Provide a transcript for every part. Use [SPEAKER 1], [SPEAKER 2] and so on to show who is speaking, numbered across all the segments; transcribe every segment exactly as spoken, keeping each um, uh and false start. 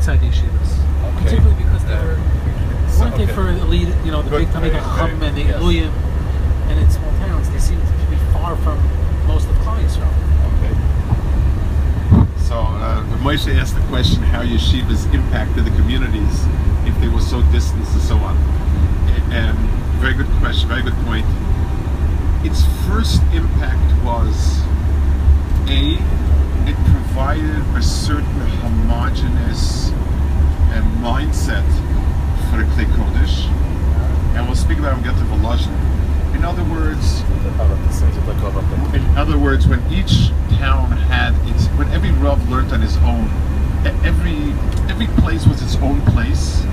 [SPEAKER 1] outside the yeshivas,
[SPEAKER 2] Okay.
[SPEAKER 1] particularly because they were
[SPEAKER 2] So,
[SPEAKER 1] weren't they
[SPEAKER 2] okay.
[SPEAKER 1] for elite, you know, the
[SPEAKER 2] Good,
[SPEAKER 1] big Tamid
[SPEAKER 2] very-
[SPEAKER 1] Chacham
[SPEAKER 2] very-
[SPEAKER 1] and the
[SPEAKER 2] yes.
[SPEAKER 1] Iluyim, and in small towns they seem to be far from most of Klal Yisrael.
[SPEAKER 2] Okay.
[SPEAKER 3] So uh, Moshe asked the question how yeshivas impacted the communities if they were so distant and so on. Um, very good question, very good point. Its first impact was A, it provided a certain homogeneous uh, mindset for the Klei Kodesh, and we'll speak about it when we get to Volozhin. In other words, in other words, when each town had its, when every Rav learned on his own, e- every every place was its own place.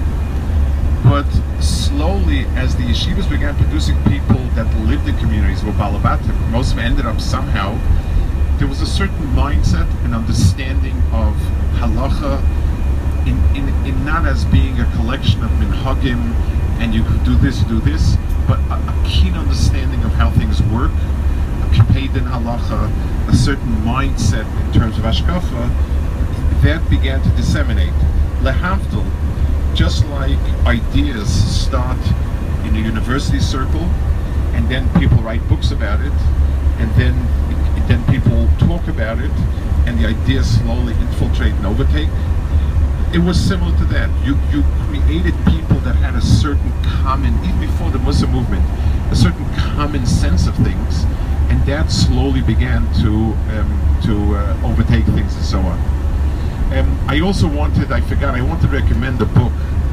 [SPEAKER 3] But slowly, as the yeshivas began producing people that lived in communities, were balabatim, most of them ended up somehow. There was a certain mindset and understanding of halacha, in, in, in not as being a collection of minhagim, and you could do this, do this, but a, a keen understanding of how things work, a kipped in halacha, a certain mindset in terms of hashkafa, that began to disseminate. Lehavdil, just like ideas start in a university circle, and then people write books about it, and then then people talk about it, and the ideas slowly infiltrate and overtake. It was similar to that. You you created people that had a certain common, even before the Muslim movement, a certain common sense of things, and that slowly began to um, to uh, overtake things and so on. Um, I also wanted, I forgot, I wanted to recommend a book,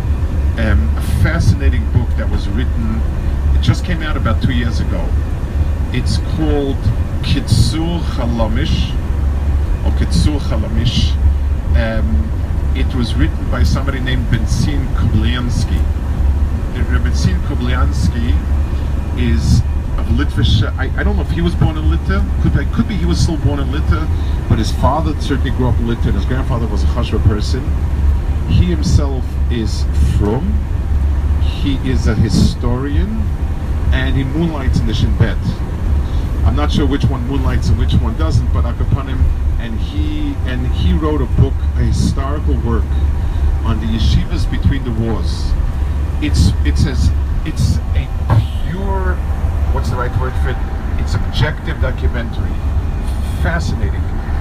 [SPEAKER 3] um, a fascinating book that was written, it just came out about two years ago. It's called Kitzur Chalamish, or Kitzur Chalamish. Um, it was written by somebody named Benzin Kubliansky. Benzin Kubliansky is of Litvish, I, I don't know if he was born in Lita, could be, could be he was still born in Lita, but his father certainly grew up in Lita, and his grandfather was a Chashva person. He himself is from, he is a historian, and he moonlights in the Shin Bet. I'm not sure which one moonlights and which one doesn't, but upon him, and he and he wrote a book, a historical work on the yeshivas between the wars. It's it's as it's a pure, what's the right word for it? It's objective documentary. Fascinating.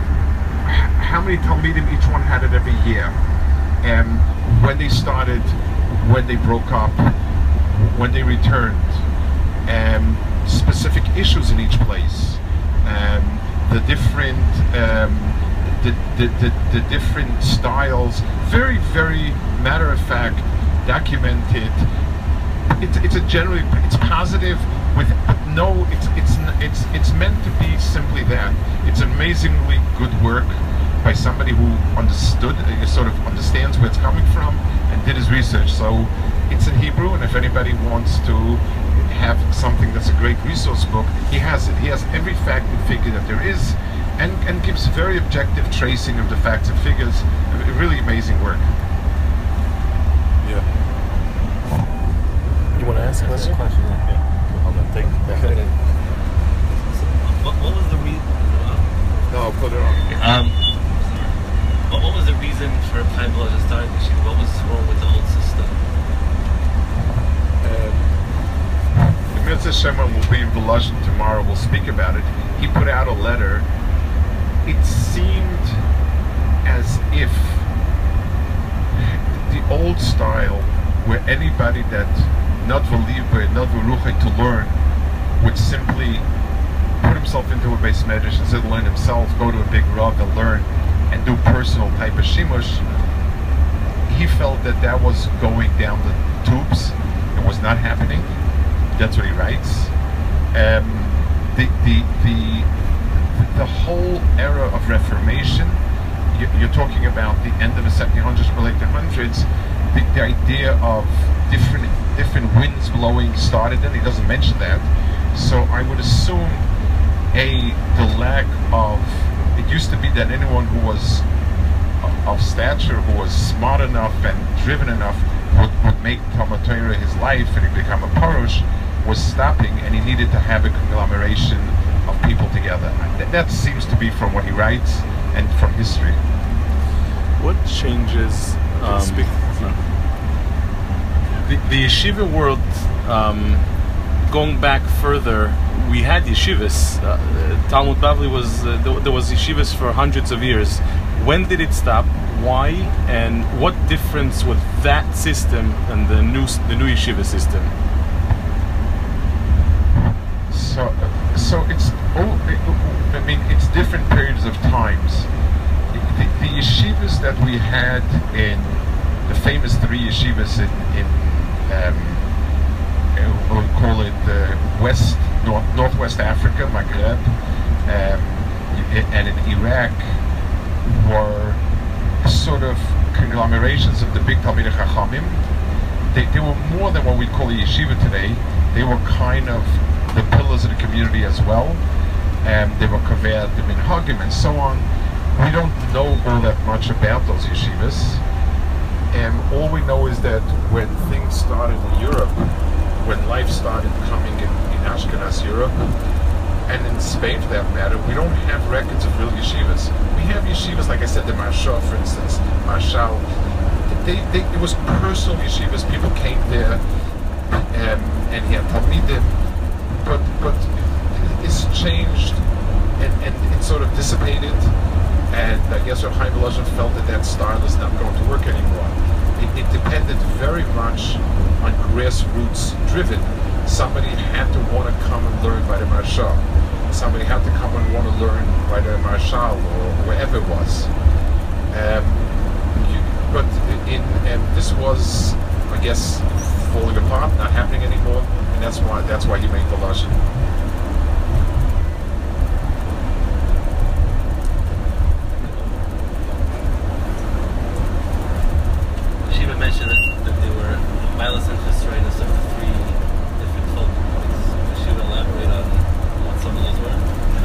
[SPEAKER 3] How many Talmidim each one had it every year? And when they started, when they broke up, when they returned, um, specific issues in each place, um, the different, um, the, the, the, the different styles, very, very matter of fact, documented. It's, it's a generally, it's positive with no, it's, it's, it's, it's meant to be simply that. It's amazingly good work by somebody who understood, uh, sort of understands where it's coming from and did his research. So it's in Hebrew, and if anybody wants to have something that's a great resource book, he has it. He has every fact and figure that there is, and, and gives very objective tracing of the facts and figures. A really amazing work.
[SPEAKER 2] Yeah. You want to ask a question?
[SPEAKER 4] question.
[SPEAKER 2] Yeah. Hold on. Take back.
[SPEAKER 4] Okay. So, what, what was the reason?
[SPEAKER 2] No, I'll put it on.
[SPEAKER 4] Um, what, what was the reason for Chaim Volozhin starting the yeshiva? What was wrong with the old system?
[SPEAKER 3] The Mitzvah Shema will be in Volozhin tomorrow. We'll speak about it. He put out a letter. It seemed as if the old style, where anybody that not v'libe, not v'ruchay to learn, would simply put himself into a base medrash instead of learn himself, go to a big rav and learn, and do personal type of shimush. He felt that that was going down the tubes. It was not happening. That's what he writes. Um, the, the the the whole era of Reformation. You, you're talking about the end of the seventeen hundreds, early eighteen hundreds. The, the idea of different different winds blowing started then. He doesn't mention that. So I would assume a the lack of. It used to be that anyone who was of stature, who was smart enough and driven enough, would, would make Talmud Torah his life and he'd become a parush, was stopping, and he needed to have a conglomeration of people together. That, that seems to be from what he writes and from history.
[SPEAKER 2] What changes
[SPEAKER 5] Um,
[SPEAKER 2] Speak.
[SPEAKER 5] the, the yeshiva world, um, going back further, we had yeshivas. Uh, Talmud Bavli was uh, there, there was yeshivas for hundreds of years. When did it stop? Why? And what difference with that system and the new the new yeshiva system?
[SPEAKER 3] So, so it's oh, I mean, it's different periods of times. The, the yeshivas that we had in the famous three yeshivas in, in um, we'll call it uh, West North, Northwest Africa, Maghreb, um, and in Iraq were sort of conglomerations of the big Talmidei Chachamim. They, they were more than what we call a yeshiva today. They were kind of the pillars of the community as well. Um, they were kaver the minhagim and so on. We don't know all that much about those yeshivas. And all we know is that when things started in Europe, when life started coming in, in Ashkenaz Europe, and in Spain for that matter, we don't have records of real yeshivas. We have yeshivas, like I said, the Marshal, for instance, Marshal. They, they, it was personal yeshivas. People came there, um, and he had Talmidim, but but it's changed, and, and it sort of dissipated. And I guess Rav Chaim Volozhin felt that that style is not going to work anymore. It, it depended very much on grassroots driven. Somebody had to want to come and learn by the Marshal. Somebody had to come and want to learn by the Marshal or wherever it was. Um, you, but in and this was, I guess, falling apart, not happening anymore, and that's why that's why he made Volozhin.
[SPEAKER 4] Shiva mentioned that, that they were Milas and Chesroinus of the three different folk groups. Does Shiva elaborate on what some of those were?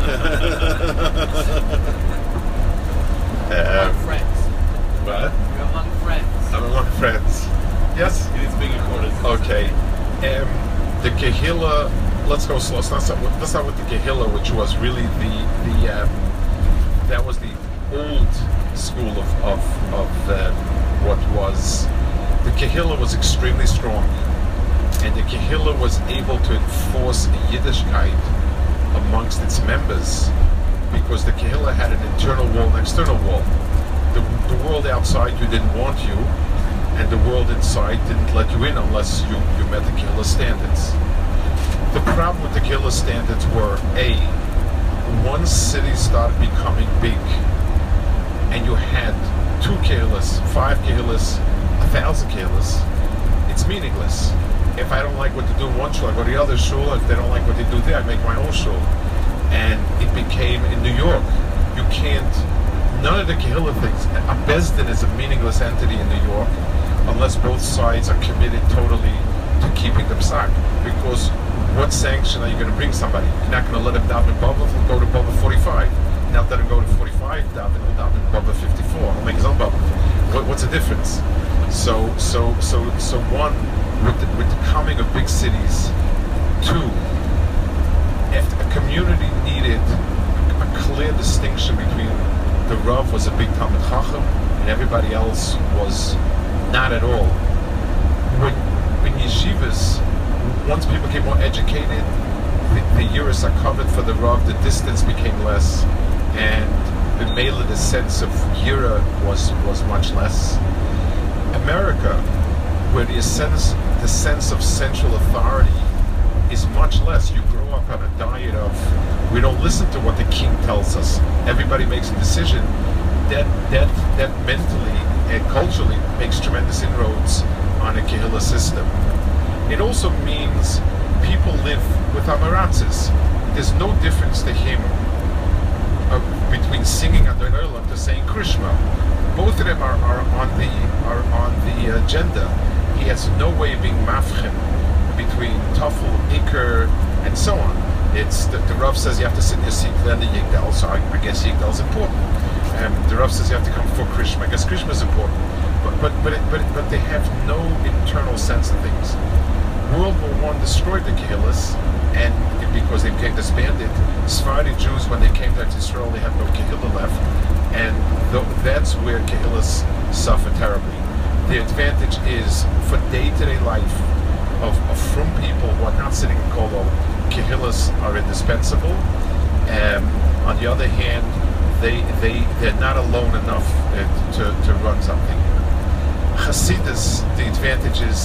[SPEAKER 1] Among
[SPEAKER 3] Um,
[SPEAKER 1] friends.
[SPEAKER 3] what?
[SPEAKER 1] You're among friends.
[SPEAKER 3] I'm among friends. Yes?
[SPEAKER 4] It is being recorded.
[SPEAKER 3] Okay. Um, the Kehillah, let's go slow. Let's not start with, let's start with the Kehillah, which was really the, the um, that was the old school of, of, of uh, what was, the Kehillah was extremely strong. And the Kehillah was able to enforce a Yiddishkeit amongst its members because the Kehillah had an internal wall and an external wall. The, the world outside you didn't want you, and the world inside didn't let you in unless you, you met the Kehillah standards. The problem with the Kehillah standards were, A, once cities started becoming big, and you had two Kehillahs, five Kehillahs, a thousand Kehillahs, it's meaningless. If I don't like what they do in one shul, I go to the other shul. If they don't like what they do there, I make my own shul. And it became, in New York, you can't, none of the Kehillah things, a Bezdin is a meaningless entity in New York unless both sides are committed totally to keeping the psak. Because what sanction are you going to bring somebody? You're not going to let him daven Bava, he'll go to Bava forty-five. Not let him go to forty-five, daven, he'll daven Bava fifty-four. He'll make his own Bava. What, what's the difference? So, so, so, so one, with the, with the coming of big cities, two, if a community needed a clear distinction between the Rav was a big Talmid Chacham and everybody else was not at all. When, when yeshivas, once people became more educated, the, the yiras are covered for the Rav, the distance became less, and the Mela, the sense of yira was, was much less. America, where the sense, the sense of central authority is much less. You grow up on a diet of, we don't listen to what the king tells us. Everybody makes a decision. That that that mentally and culturally makes tremendous inroads on a Kehillah system. It also means people live with Amaratzes. There's no difference to him uh, between singing Adon Olam to saying Krishma. Both of them are, are on the are on the agenda. He has no way of being mafchem between Tafel, Iker, and so on. It's the, the Rav says you have to sit in your seat then the Yigdal, so I, I guess Yigdal is important. Um, the Rav says you have to come for Krishma. I guess Krishma is important. But but but it, but but they have no internal sense of things. World War One destroyed the Kehillahs, and it, because they became disbanded, Sephardi Jews, when they came back to Israel, they had no Kehillah left, and th- that's where Kehillahs suffer terribly.
[SPEAKER 2] the advantage is for day-to-day life of, of from people who are not sitting in Kollel, Kehillas are indispensable. Um, on the other hand, they they they're not alone enough uh, to, to run something. Hasidus, the advantage is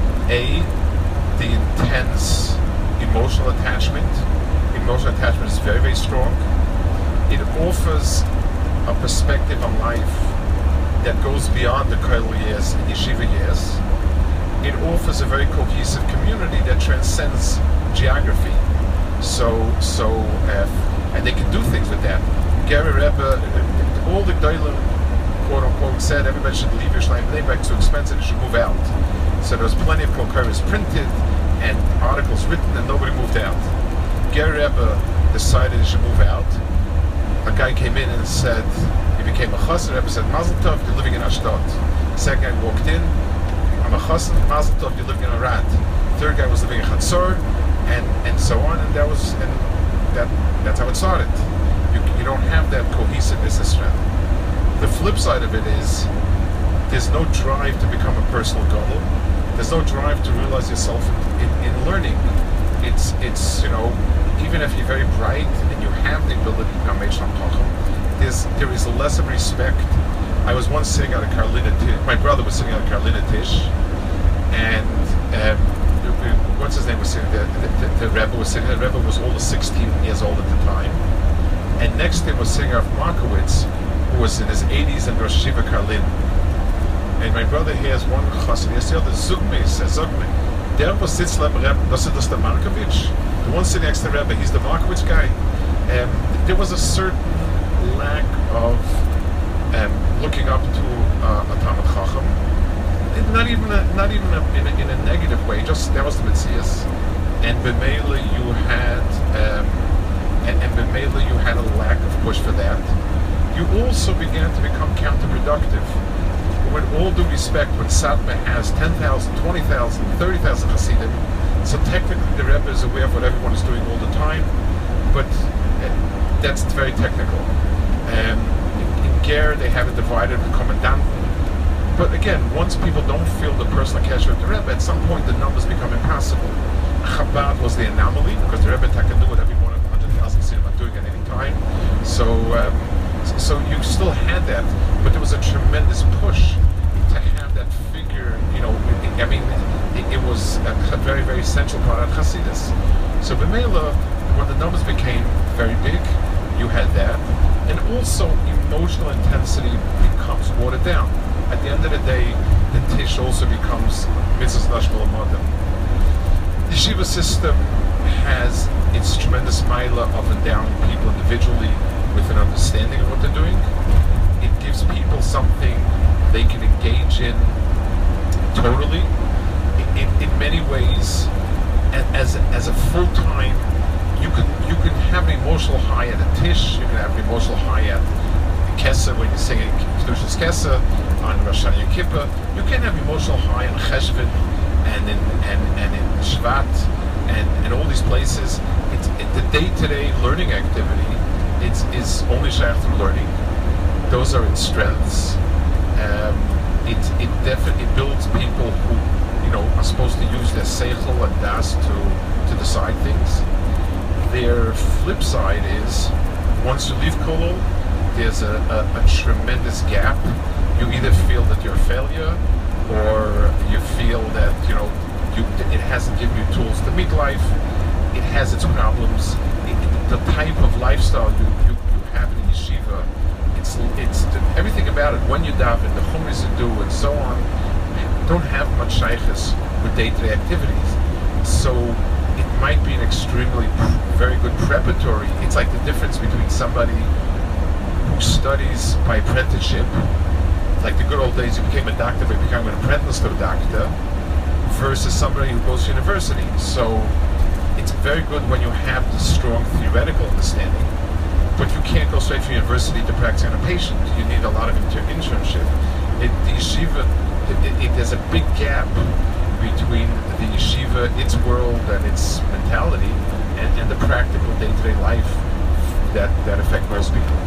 [SPEAKER 2] a the intense emotional attachment. Emotional attachment is very very strong. It offers a perspective on life that goes beyond the kollel years and yeshiva years. It offers a very cohesive community that transcends geography. So, so, uh, and they can do things with that. Gary Rebbe, all the Gdolim, quote unquote, said everybody should leave Yerushalayim. It's too expensive, they should move out. So there was plenty of Kolkaris printed and articles written, and nobody moved out. Gary Rebbe decided he should move out. A guy came in and said, he became a chassan. Rebbe said, Mazel Tov, you're living in Ashdod. Second guy walked in, I'm a chassan. Mazel Tov, you're living in Arad. Third guy was living in Chatzor, and and so on. And that was, and that that's how it started. You you don't have that cohesiveness as strength. The flip side of it is, there's no drive to become a personal goal. There's no drive to realize yourself in, in, in learning. It's it's you know, even if you're very bright and you have the ability to become Meish Chacham, there's there is less of respect. I was once sitting at a Karlina Tish. My brother was sitting at a Karlina Tish, and um, what's his name was sitting there. The, the, the Rebbe was sitting there. The Rebbe was all of sixteen years old at the time, and next to him was sitting Rav Markowitz, who was in his eighties and Rosh Yeshiva Karlin. And my brother has one chassan. Yes, the other Zugme says Zugme. Der was sitzt neben Rebbe. Das ist the Markowitz. The one sitting next to Rebbe, he's the Markowitz guy. Um, there was a certain lack of um, looking up to uh, a Talmid Chacham. It, not even, a, not even a, in, a, in a negative way. Just that was the Metzias. And b'meila you had, um, and, and b'meila you had a lack of push for that. You also began to become counterproductive. With all due respect, when Satmar has ten thousand, twenty thousand, thirty thousand Hasidim, so technically the Rebbe is aware of what everyone is doing all the time, but uh, that's very technical. Um, in, in Ger, they have it divided with Kommandanten. But again, once people don't feel the personal connection with the Rebbe, at some point the numbers become impossible. Chabad was the anomaly, because the Rebbe can do what every one of one hundred thousand Hasidim are doing at any time. So, um, So you still had that, but there was a tremendous push to have that figure. You know, it, I mean, it, it was a, a very, very central part of Hasidus. So b'meila, when the numbers became very big, you had that, and also emotional intensity becomes watered down. At the end of the day, the tish also becomes mitzvahs nashmal amadim. The yeshiva system has its tremendous milah up and down people individually, with an understanding of what they're doing. It gives people something they can engage in totally. In, in, in many ways, as as a full time, you can you can have an emotional high at a tish. You can have an emotional high at Kesa when you're singing Kedushas Kesa on Rosh Hashanah Yom Kippur. You can have emotional high on Cheshvan and in and and in Shvat and and all these places. It's it, the day-to-day learning activity. It's is only shaykh through learning. Those are its strengths. Um, it it definitely it builds people who, you know, are supposed to use their seichel and das to to decide things. Their flip side is, once you leave kollel, there's a, a, a tremendous gap. You either feel that you're a failure, or you feel that, you know, you, it hasn't given you tools to meet life. It has its problems. The type of lifestyle you, you, you have in yeshiva, it's it's the, everything about it. When you daven, the chumras you do, and so on, don't have much shaykhs with day-to-day activities. So it might be an extremely very good preparatory. It's like the difference between somebody who studies by apprenticeship, like the good old days, you became a doctor, but you became an apprentice to a doctor, versus somebody who goes to university. So it's very good when you have the strong theoretical understanding, but you can't go straight from university to practice on a patient. You need a lot of inter- internship. It, the yeshiva, it, it, it, there's a big gap between the yeshiva, its world and its mentality, and, and the practical day-to-day life that, that affect most people.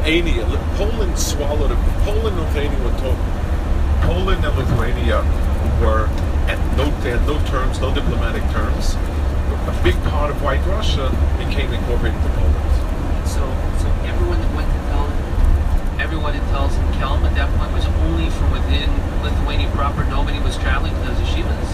[SPEAKER 2] Lithuania, Poland swallowed it. Poland and Lithuania were to- Poland and Lithuania were at no, they had no terms, no diplomatic terms. A big part of White Russia became incorporated into Poland.
[SPEAKER 1] So, so everyone that went to Kelm, everyone that tells in Kelm at that point was only from within Lithuania proper. Nobody was traveling to those yeshivas.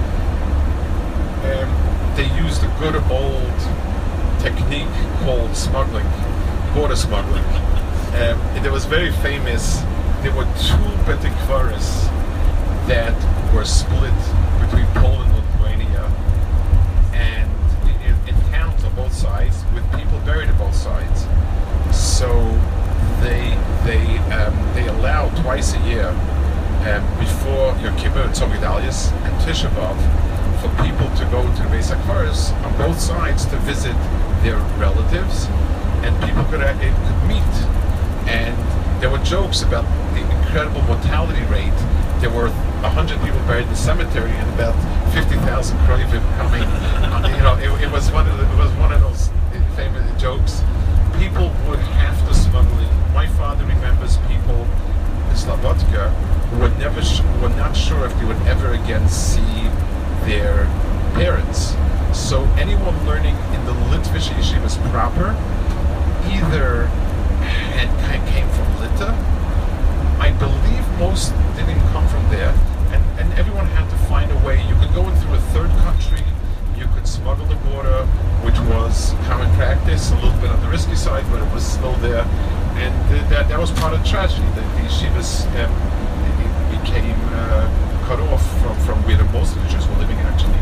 [SPEAKER 2] Um, they used a good old technique called smuggling, border smuggling. Um, it was very famous. There were two betikvaris that were split between Poland and Lithuania, and in, in towns on both sides, with people buried on both sides. So they they um, they allow twice a year, um, before Yom Kippur and Tzom Gedalius and Tisha B'Av, for people to go to the Beis HaKfaros on both sides to visit their relatives, and people could uh, could meet. And there were jokes about the incredible mortality rate. There were a hundred people buried in the cemetery and about fifty thousand Kroivim coming. On, you know, it, it was one of the, it was one of those famous jokes. People would have to smuggle in. My father remembers people in Slobodka who were never sh- were not sure if they would ever again see their parents. So anyone learning in the Litvish yeshivas proper either had came from Lita. I believe most didn't come from there, and, and everyone had to find a way. You could go in through a third country, you could smuggle the border, which was common practice, a little bit on the risky side, but it was still there. And th- that that was part of the tragedy, that the yeshivas um, became uh, cut off from, from where the most of the Jews were living actually.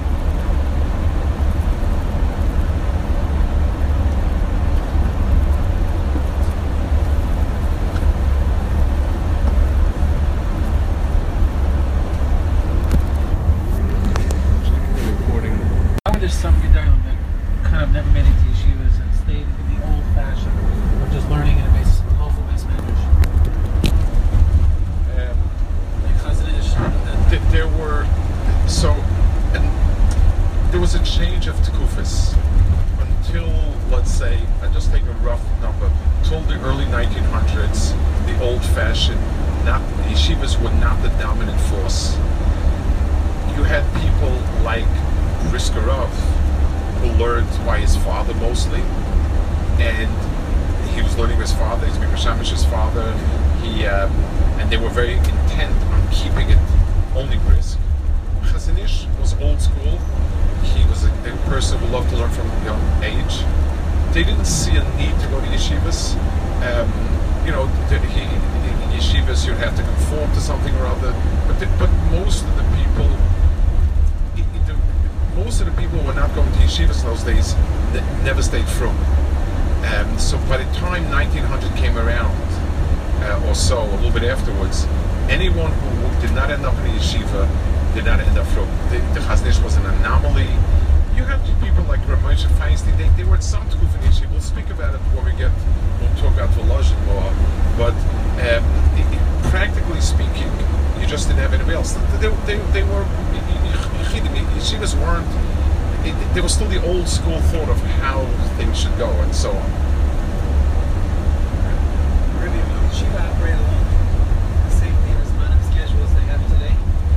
[SPEAKER 1] There's some Gedalim that kind of never made it to yeshivas and stayed in the old fashion of just learning in a base, local base medrash.
[SPEAKER 2] Um,
[SPEAKER 1] Like Chazon Ish.
[SPEAKER 2] th- there were so and there was a change of tekufis until, let's say, I just take a rough number, till the early nineteen hundreds. The old-fashioned, not yeshivas were not the dominant force. You had people like Briskerov, who learned by his father mostly, and he was learning with his father. He's Mikashemish's father. He uh, and they were very intent on keeping it only brisk. Chazon Ish was old school. He was a, a person who loved to learn from a young age. They didn't see a need to go to yeshivas. Um, you know, the, he, in yeshivas you'd have to conform to something or other. But the, but most of the people. Most of the people who were not going to yeshivas in those days ne- never stayed from. Um, so by the time nineteen hundred came around, uh, or so, a little bit afterwards, anyone who did not end up in a yeshiva did not end up from. The, the Chazon Ish was an anomaly. You had people like Rav Moshe Feinstein, they, they were at some Tkuf in yeshiva. We'll speak about it when we get, we'll talk about Volozhin more. But um, it, it, practically speaking, you just didn't have anybody else. They, they, they were, yeshivas weren't, it, it, there was still the old school thought of how things should go and so on.
[SPEAKER 6] Really, yeshiva operate along the same amount of schedule as they have today?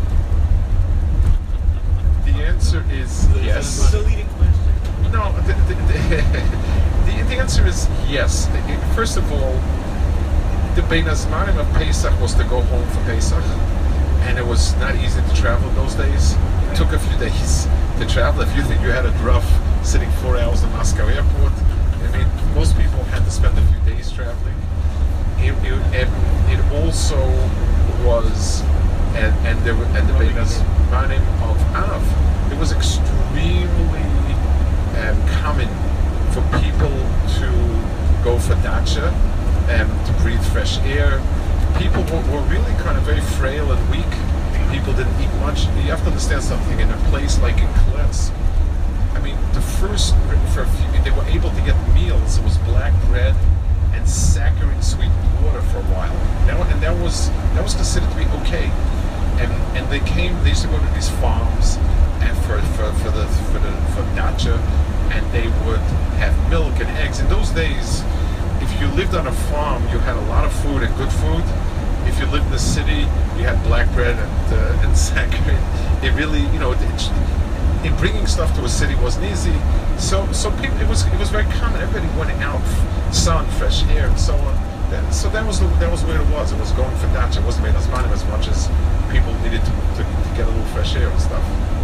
[SPEAKER 2] The answer is yes.
[SPEAKER 6] It's a leading question.
[SPEAKER 2] No, the, the, the, the, the answer is yes. First of all, the Bein Hazmanim of Pesach was to go home for Pesach, and it was not easy to travel in those days. It took a few days to travel. If you think you had it rough sitting four hours in Moscow airport, I mean, most people had to spend a few days traveling. It, it, it, it also was, and, and there were, and the Bein Hazmanim of Av, it was extremely um, common for people to go for dacha, um, to breathe fresh air. People were, were really kind of very frail and weak. People didn't eat much. You have to understand something. In a place like in Kletsk, I mean, the first, for a few, they were able to get meals. It was black bread and saccharine sweetened water for a while. Now, and that was that was considered to be okay. And and they came. They used to go to these farms and for for for the for the for dacha, and they would have milk and eggs. In those days, if you lived on a farm, you had a lot of food and good food. If you lived in the city, you had black bread and uh, and saccharin. It really, you know, it, it, in bringing stuff to a city wasn't easy. So, so people, it was it was very common. Everybody went out, sun, fresh air, and so on. That, so that was the, that was where it was. It was going for dacha. It wasn't made as money as much as people needed to, to, to get a little fresh air and stuff.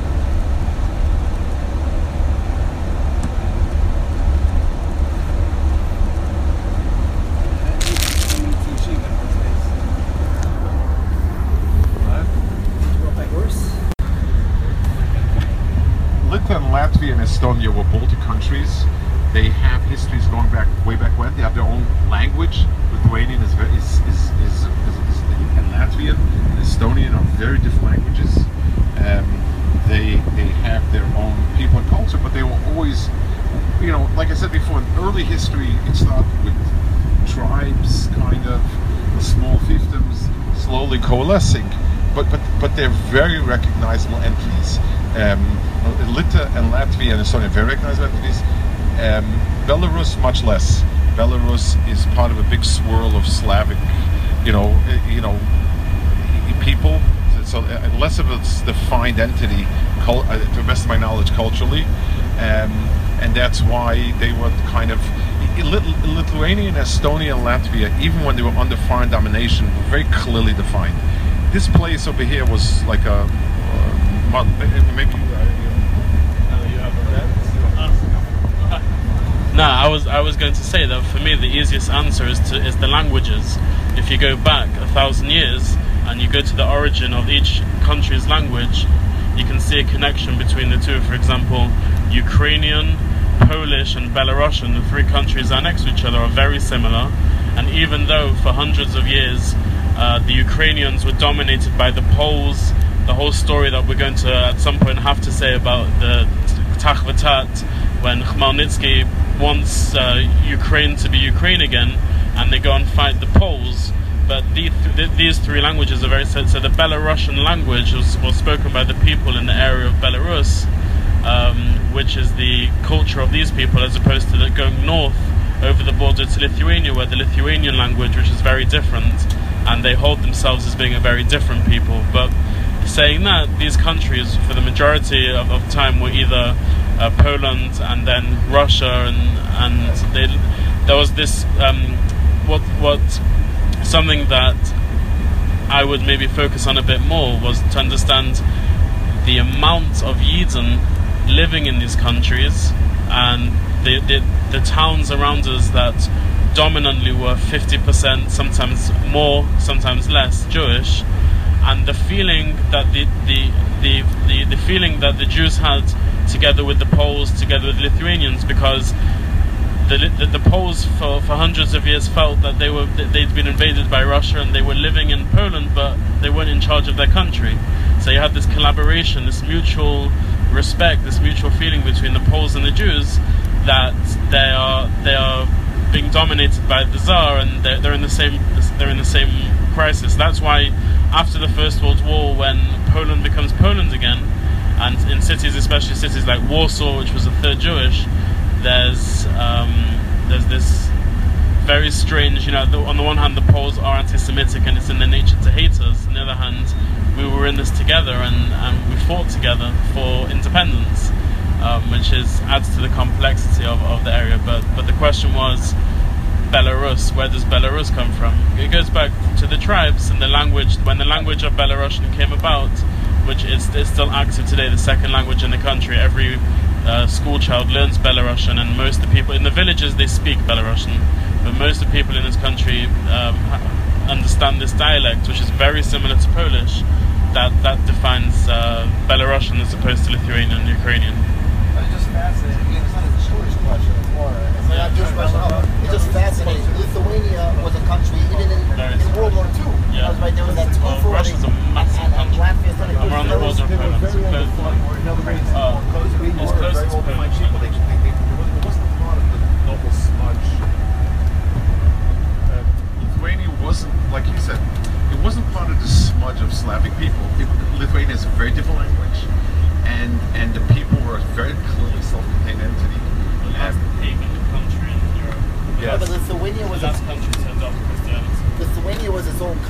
[SPEAKER 3] Lithuania and Latvia and Estonia were Baltic countries. They have histories going back way back when. They have their own language. Lithuanian is very, is, is, is, is, is and Latvian and Estonian are very different languages. Um, they they have their own people and culture, but they were always, you know, like I said before, in early history, it started with tribes, kind of small fiefdoms, slowly coalescing. But but but they're very recognizable entities. Um, Lithuania and Latvia and Estonia are very recognizable entities. Um, Belarus much less. Belarus is part of a big swirl of Slavic, you know, you know, people. So uh, less of a defined entity, cul- uh, to the best of my knowledge, culturally, um, and that's why they were kind of Lithuania, Estonia, and Latvia. Even when they were under foreign domination, were very clearly defined. This place over here was like a uh, maybe.
[SPEAKER 7] No, I was I was going to say that for me the easiest answer is to is the languages. If you go back a thousand years and you go to the origin of each country's language, you can see a connection between the two. For example, Ukrainian, Polish, and Belarusian, the three countries are next to each other, are very similar. And even though for hundreds of years uh, the Ukrainians were dominated by the Poles, the whole story that we're going to at some point have to say about the Tachvatat, when Khmelnytsky wants uh, Ukraine to be Ukraine again, and they go and fight the Poles. But the, th- these three languages are very so, so the Belarusian language was, was spoken by the people in the area of Belarus, um, which is the culture of these people, as opposed to the, going north over the border to Lithuania, where the Lithuanian language, which is very different, and they hold themselves as being a very different people. But saying that, these countries, for the majority of, of time, were either uh, Poland and then Russia, and and they, there was this um, what what something that I would maybe focus on a bit more was to understand the amount of Yidden living in these countries, and the the, the towns around us that dominantly were fifty percent, sometimes more, sometimes less Jewish. And the feeling that the the, the, the the feeling that the Jews had together with the Poles, together with Lithuanians, because the the, the Poles for, for hundreds of years felt that they were they'd been invaded by Russia and they were living in Poland, but they weren't in charge of their country. So you had this collaboration, this mutual respect, this mutual feeling between the Poles and the Jews, that they are they are being dominated by the Tsar, and they're, they're in the same they're in the same crisis. That's why after the First World War, when Poland becomes Poland again, and in cities, especially cities like Warsaw, which was a third Jewish, there's um, there's this very strange, you know, the, on the one hand the Poles are anti-Semitic and it's in their nature to hate us, on the other hand we were in this together, and, and we fought together for independence, um, which is adds to the complexity of, of the area. But but the question was, Belarus, where does Belarus come from? It goes back to the tribes and the language. When the language of Belarusian came about, which is, is still active today, the second language in the country, every uh, school child learns Belarusian, and most of the people in the villages, they speak Belarusian, but most of the people in this country um, understand this dialect, which is very similar to Polish. That that defines uh, Belarusian as opposed to Lithuanian and Ukrainian.
[SPEAKER 8] It's just fascinating. It's not a Jewish question. It's more. It's not a Jewish question. It's just fascinating. Lithuania was a country even in, in World War Two.
[SPEAKER 7] Yeah.
[SPEAKER 8] That was right. There was that two
[SPEAKER 7] Well,
[SPEAKER 8] for
[SPEAKER 7] Russia's a massive
[SPEAKER 8] and, and
[SPEAKER 7] country.
[SPEAKER 8] Latvia. Started
[SPEAKER 7] I'm around the
[SPEAKER 8] there was-
[SPEAKER 7] border of
[SPEAKER 8] they were
[SPEAKER 7] Poland.
[SPEAKER 8] very
[SPEAKER 7] It's
[SPEAKER 8] well defined. In other words,
[SPEAKER 7] Uh,
[SPEAKER 8] close, we
[SPEAKER 7] it's
[SPEAKER 8] were
[SPEAKER 7] close
[SPEAKER 8] very
[SPEAKER 7] to
[SPEAKER 8] well defined
[SPEAKER 7] Poland.
[SPEAKER 8] people. They, they, they, it wasn't- it wasn't part of the normal smudge.
[SPEAKER 2] Uh, Lithuania wasn't, like you said, it wasn't part of the smudge of Slavic people. It, Lithuania is a very different language, and and the people were very clearly self-contained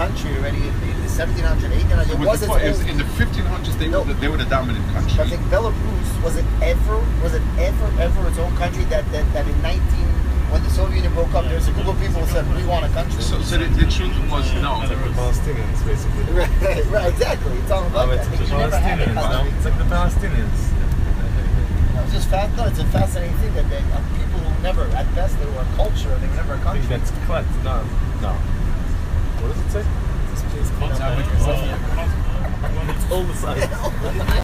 [SPEAKER 8] country already in the seventeen hundreds, eighteen hundreds. It,
[SPEAKER 3] It
[SPEAKER 8] was
[SPEAKER 3] was
[SPEAKER 8] its
[SPEAKER 3] the, it was
[SPEAKER 8] own.
[SPEAKER 3] in the fifteen hundreds, they,
[SPEAKER 8] No.
[SPEAKER 3] were the, they were the dominant country.
[SPEAKER 8] I think Belarus was it ever was it ever ever its own country that that, that in nineteen when the Soviet Union broke up, there's a group of people who said we want a country.
[SPEAKER 3] So, so the, the truth was no.
[SPEAKER 5] It's like the Palestinians, basically.
[SPEAKER 8] right, right, exactly. It's all about
[SPEAKER 5] Oh,
[SPEAKER 8] that.
[SPEAKER 5] it's the
[SPEAKER 8] You never had a
[SPEAKER 5] Palestinians, no?
[SPEAKER 8] country.
[SPEAKER 5] It's like the Palestinians.
[SPEAKER 8] No, it's just fast. No, it's a fascinating thing that they, uh, people who never, at best, they were a culture. They were never a
[SPEAKER 5] I think
[SPEAKER 8] country.
[SPEAKER 5] that's Klet. No, no. What does it say?
[SPEAKER 8] It's all the sides.